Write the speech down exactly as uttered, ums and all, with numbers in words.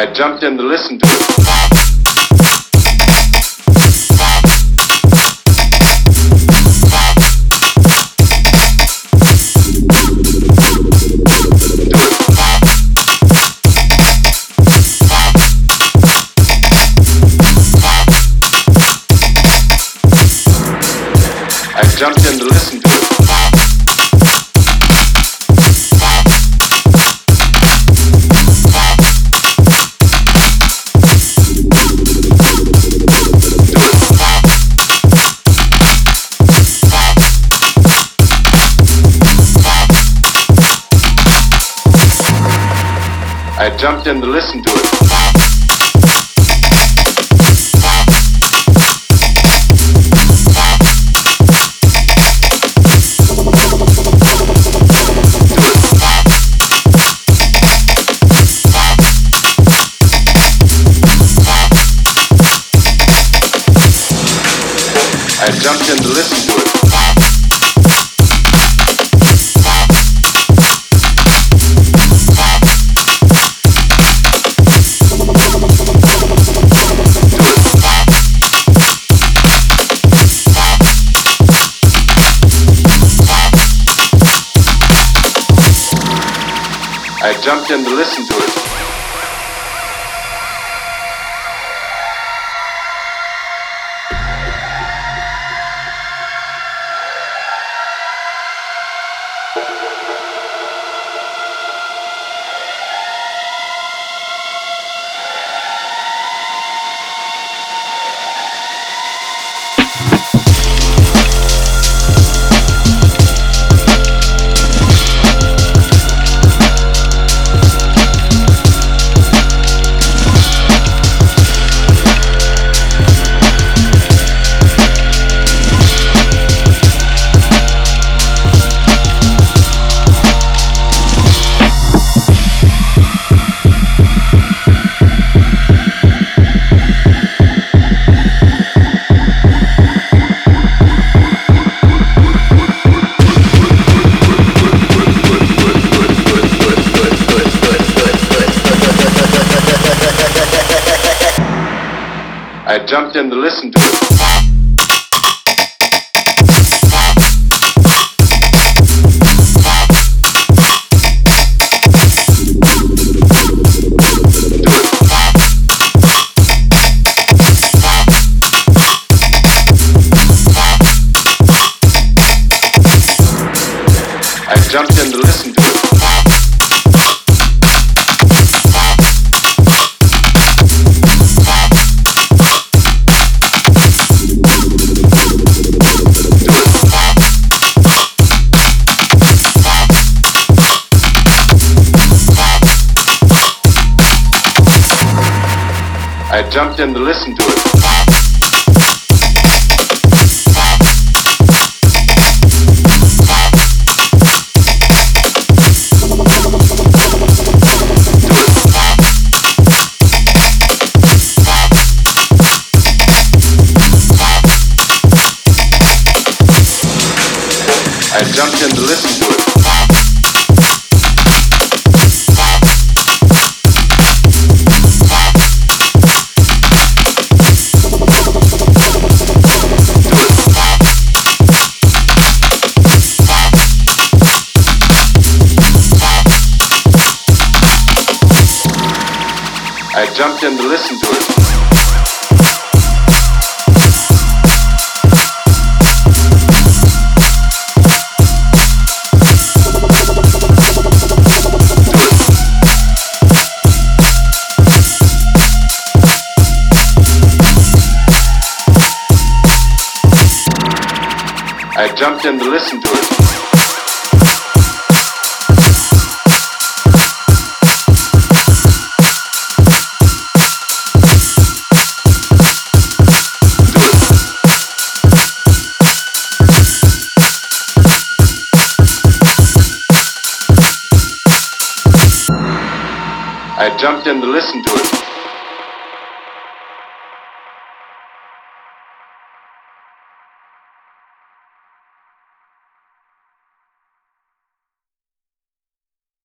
I jumped in to listen to it. I jumped in to listen to it. I jumped in to listen to it. I jumped in to listen to it. I jumped in to listen to it. I jumped in to listen to it. I jumped in to listen to it. I jumped in to listen to it. I jumped in to listen to it. I jumped in to listen to it. I jumped in to listen to it. I jumped in to listen to it.